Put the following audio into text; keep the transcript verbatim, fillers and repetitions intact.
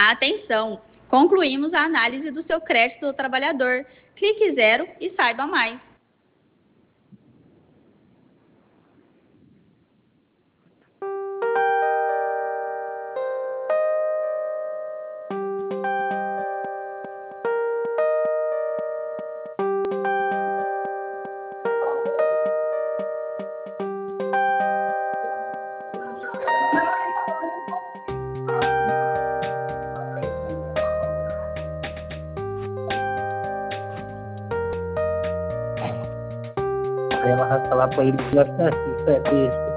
Atenção! Concluímos a análise do seu crédito do trabalhador. Clique zero e saiba mais. Terima kasih telah pilih